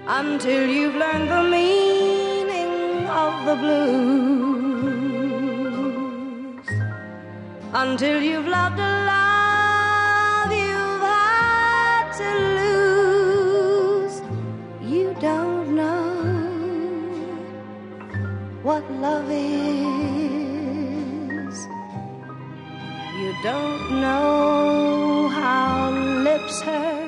until you've learned the meaning of the blues, until you've loved a love you've had to lose. You don't know what love is. You don't know how lips hurt